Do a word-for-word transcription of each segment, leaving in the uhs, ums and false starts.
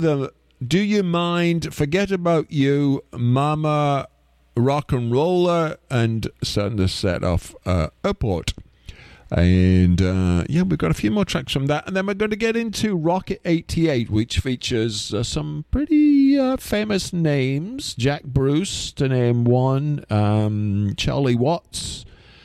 The Do You Mind, Forget About You, Mama, Rock and Roller, and starting to set off uh, Airport. And uh, yeah, we've got a few more tracks from that. And then we're going to get into Rocket eighty-eight, which features uh, some pretty uh, famous names. Jack Bruce, to name one. Um, Charlie Watts,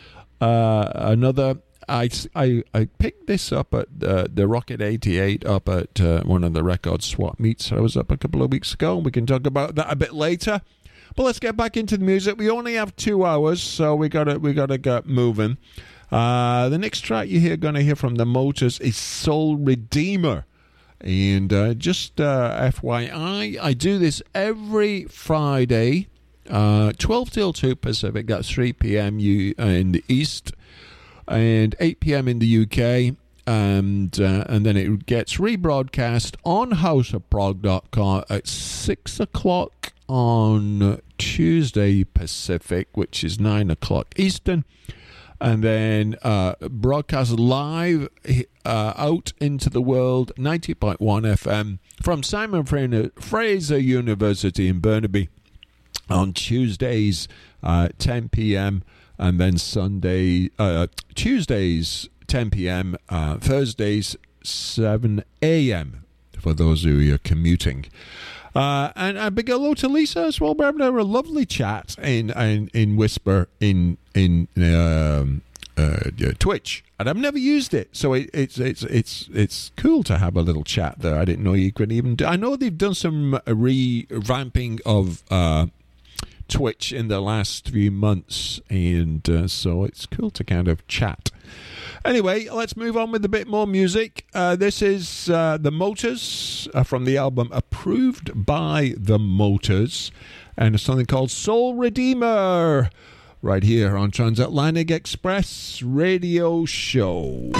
uh, another. I, I, I picked this up at uh, the Rocket eighty-eight up at uh, one of the record swap meets I was up a couple of weeks ago. We can talk about that a bit later. But let's get back into the music. We only have two hours, so we gotta we gotta get moving. Uh, the next track you hear gonna hear from the Motors is Soul Redeemer, and uh, just uh, F Y I, I do this every Friday, uh, twelve till two Pacific. That's three p.m. U in the East, and eight p.m. in the U K. And uh, and then it gets rebroadcast on house of prog dot com at six o'clock on Tuesday Pacific, which is nine o'clock Eastern, and then uh, broadcast live uh, out into the world, ninety point one F M from Simon Fraser University in Burnaby on Tuesdays, uh, ten p.m. and then Sunday, uh, Tuesdays, ten p.m., uh, Thursdays, seven a.m. for those who are commuting. Uh, and a big hello to Lisa as well. We're having a lovely chat in in, in Whisper in in um, uh, Twitch, and I've never used it, so it, it's it's it's it's cool to have a little chat there. I didn't know you could even do. I know they've done some revamping of uh, Twitch in the last few months, and uh, so it's cool to kind of chat. Anyway, let's move on with a bit more music. Uh, this is uh, The Motors uh, from the album Approved by The Motors, and it's something called Soul Redeemer right here on Transatlantic Express Radio Show.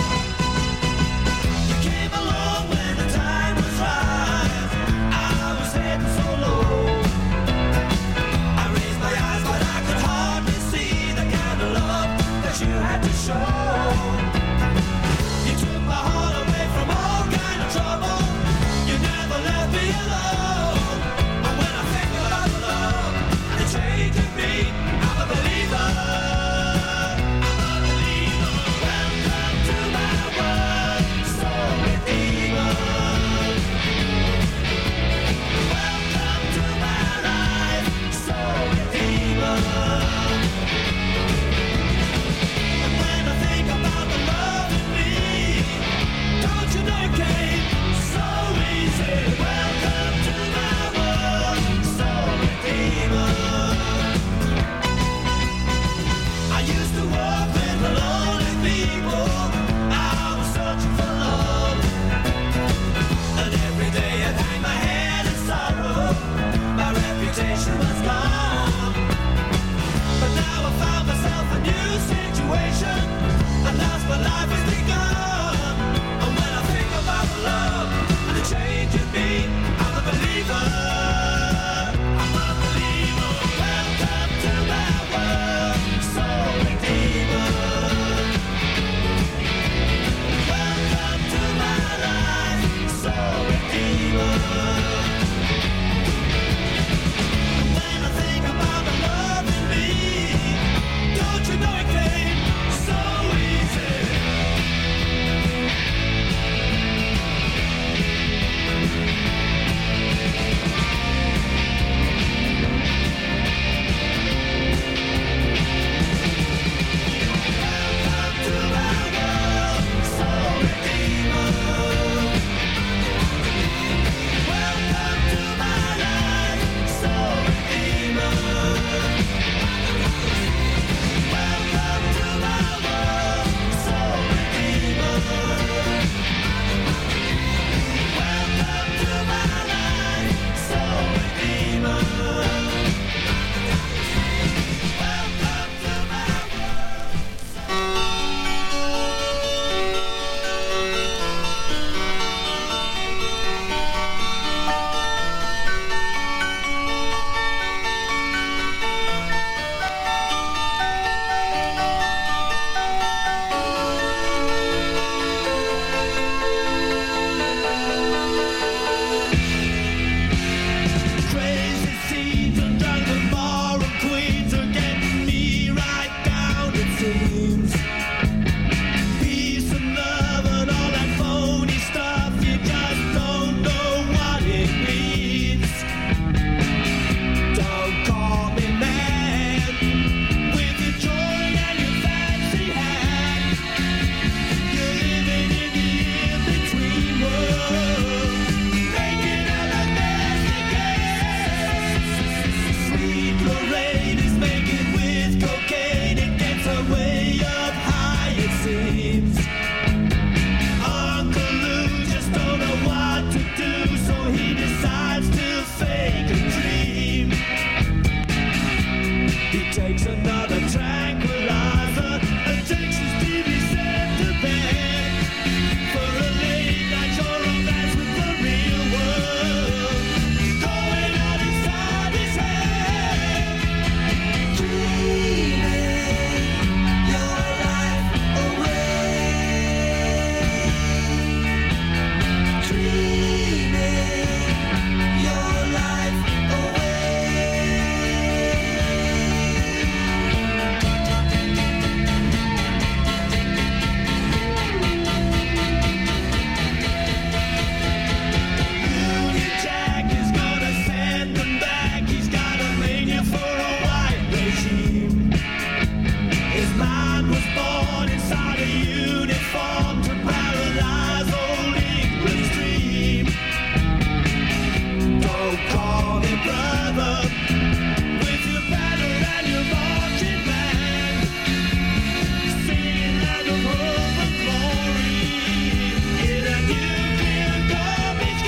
Call me brother, with your banner and your marching band, singing like a hope of glory in a nuclear garbage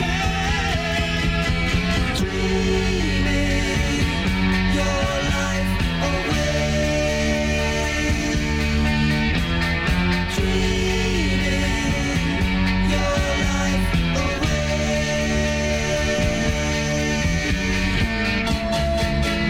can, dreaming your life away, dreaming your life away.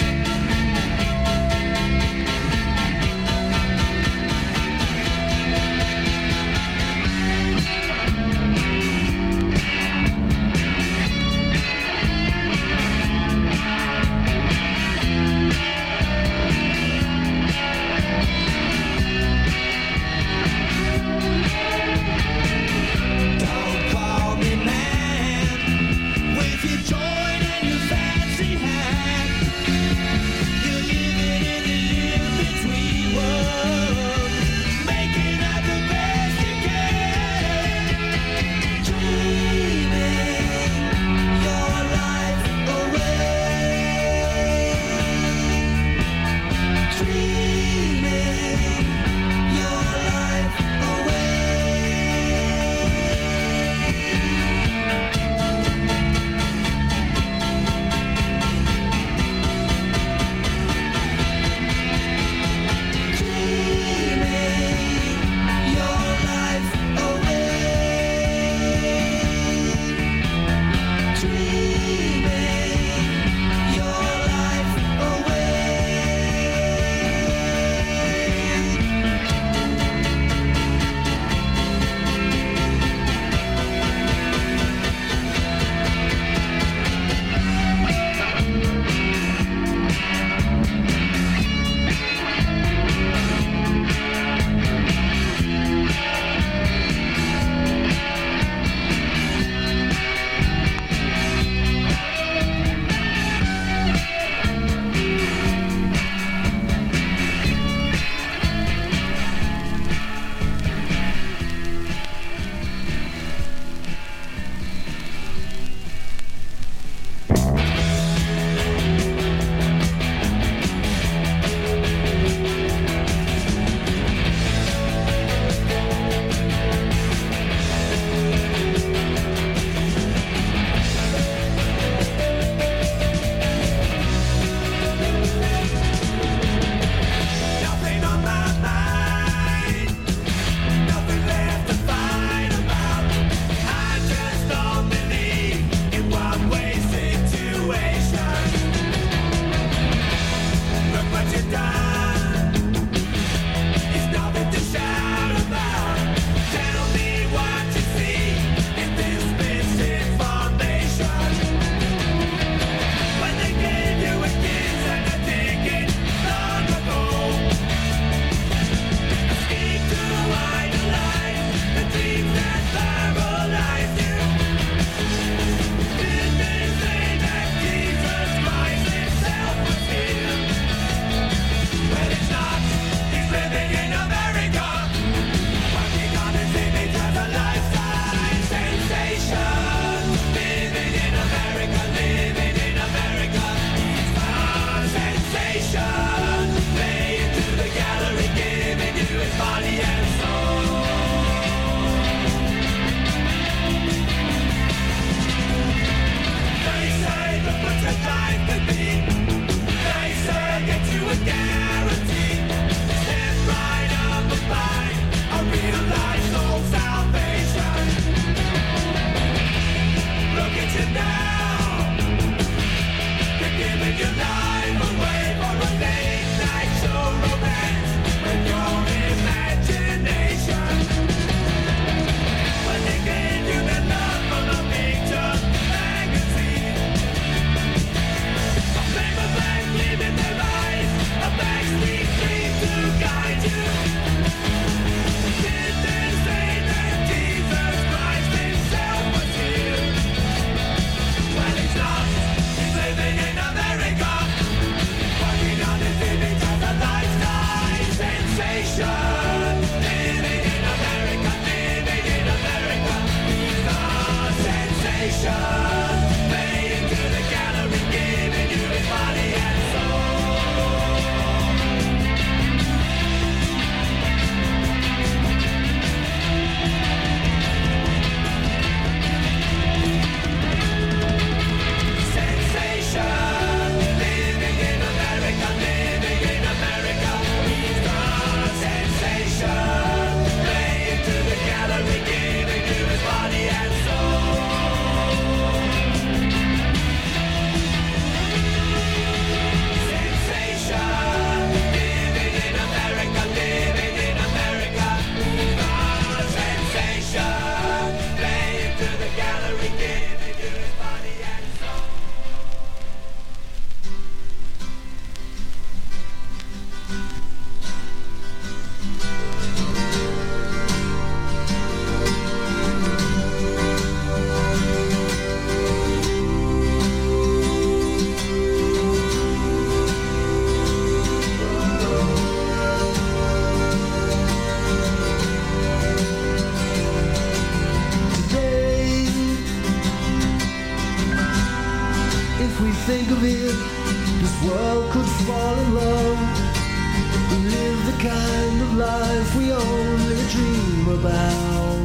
If we think of it, this world could fall in love. We live the kind of life we only dream about.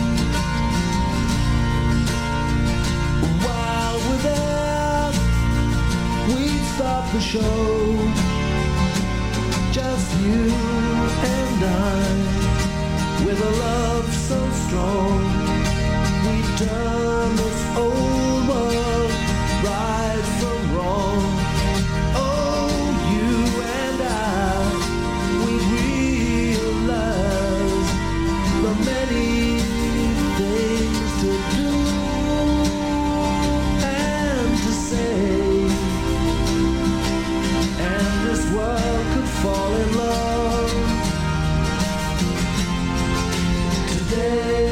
While we're there, we'd stop the show. Just you and I, with a love so strong, we turn this old world right from wrong. Oh, you and I, we realize the many things to do and to say, and this world could fall in love today.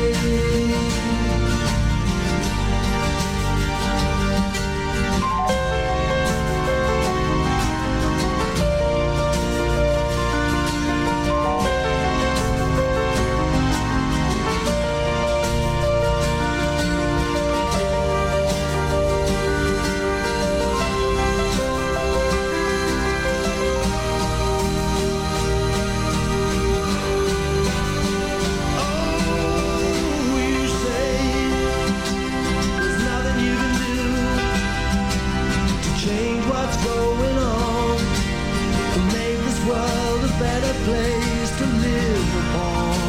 Place to live upon.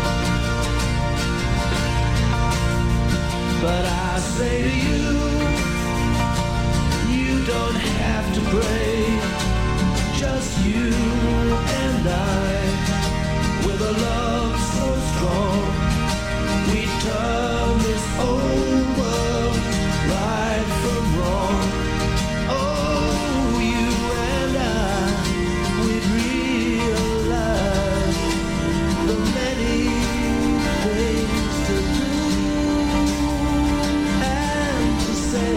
But I say to you, you don't have to pray. Just you and I, with a love so strong, we turn this old world right from wrong. Oh, you and I, we'd realize the many things to do and to say,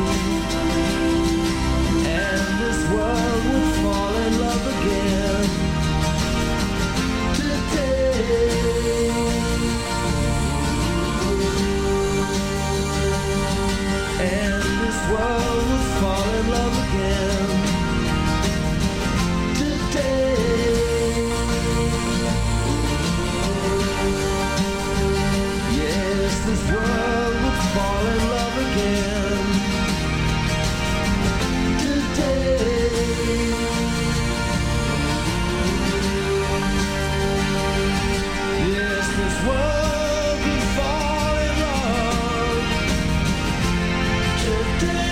and this world would fall in love again today. And this world would fall in love again today. Yes, this world would fall in love again today. Yes, this world would fall in love today.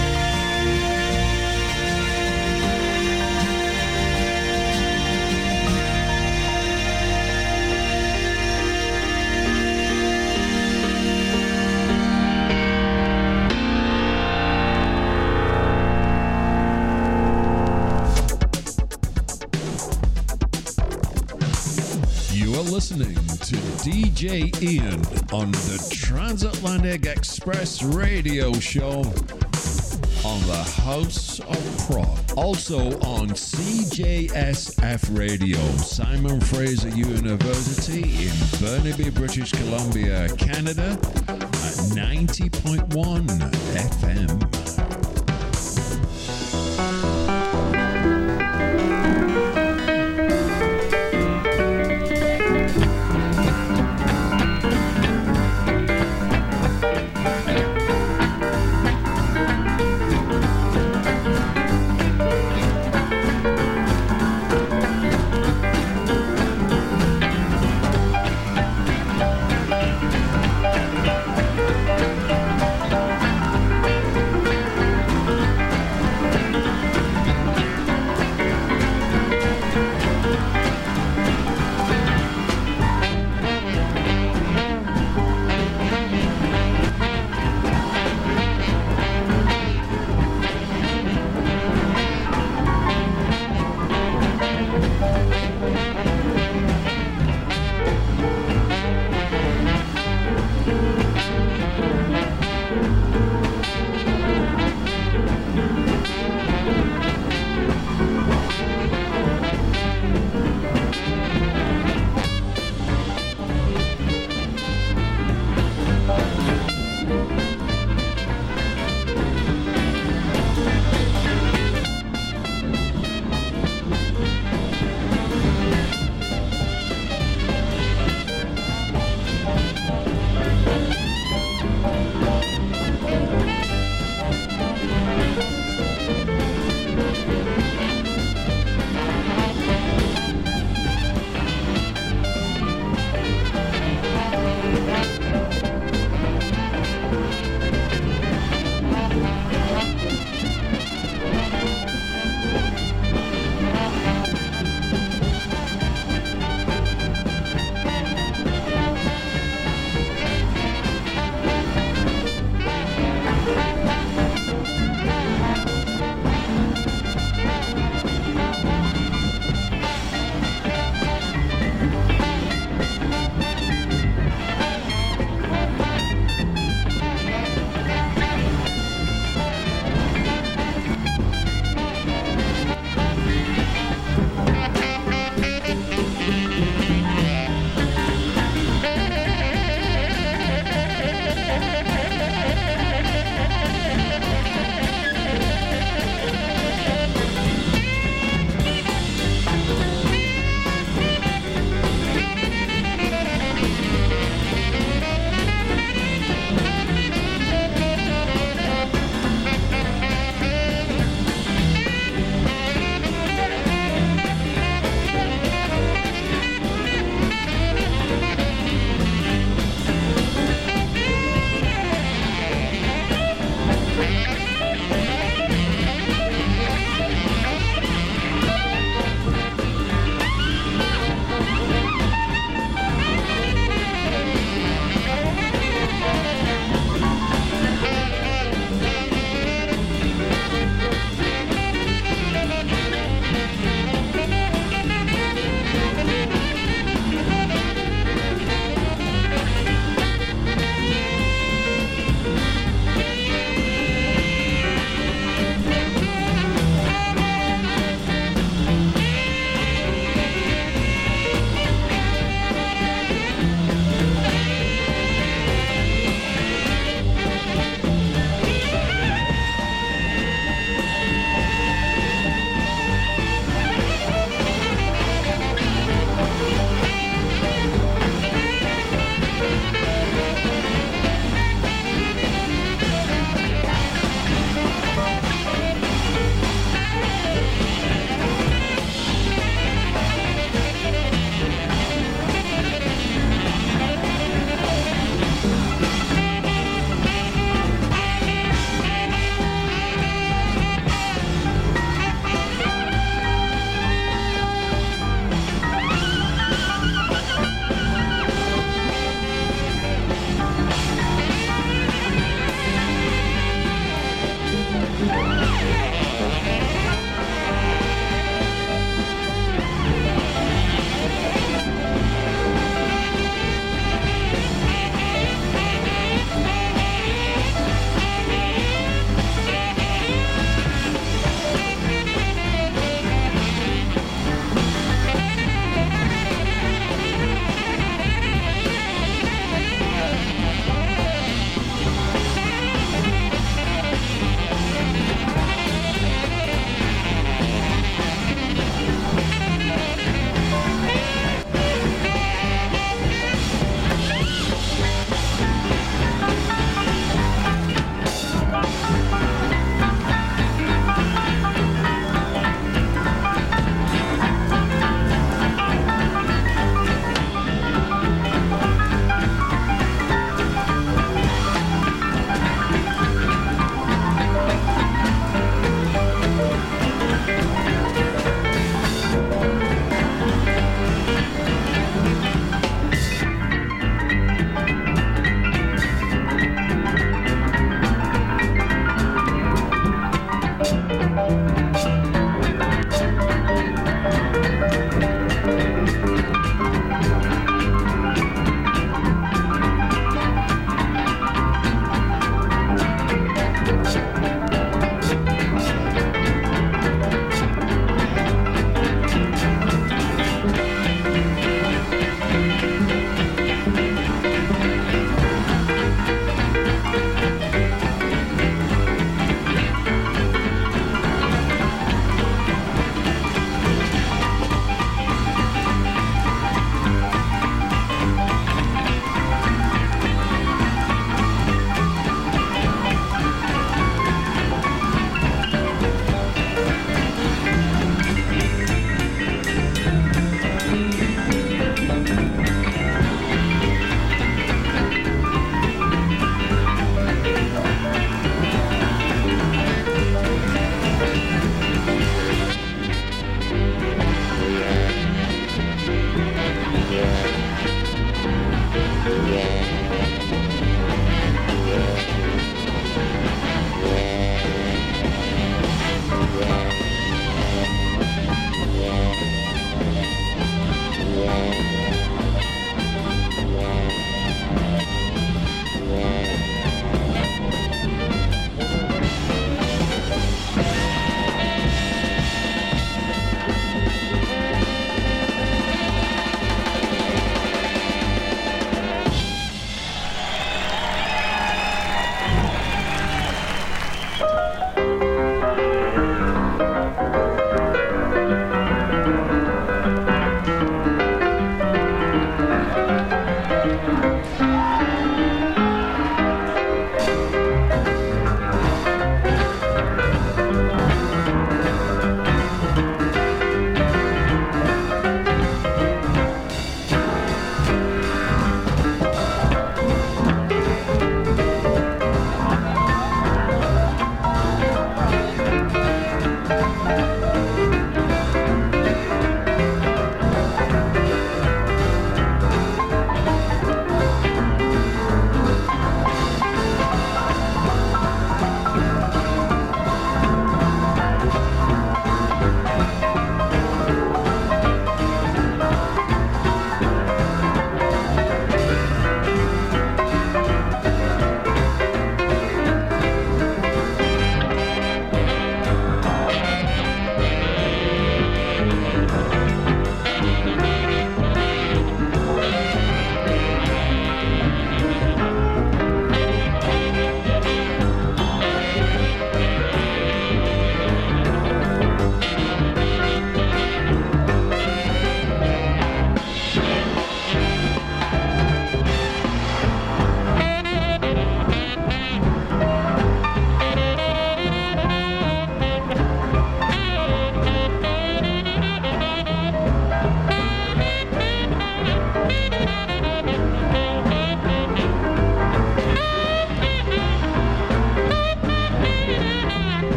You are listening to D J Ian on the Transatlantic Express radio show on the House of Prog. Also on C J S F Radio, Simon Fraser University in Burnaby, British Columbia, Canada at ninety point one F M.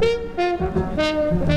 Thank